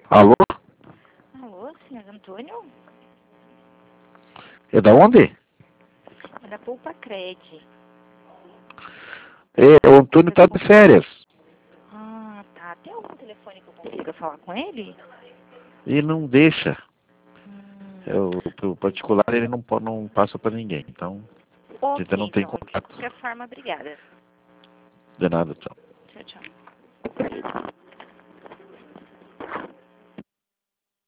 Alô? Alô, senhor Antônio? É da onde? É da Poupa Cred. O Antônio tá de férias. Ah, tá. Tem algum telefone que eu consiga falar com ele? E não deixa. Hum, O particular ele não passa para ninguém. Então, a gente ok, não tem então. De contato. qualquer forma, obrigada. De nada, tchau. Tchau, tchau.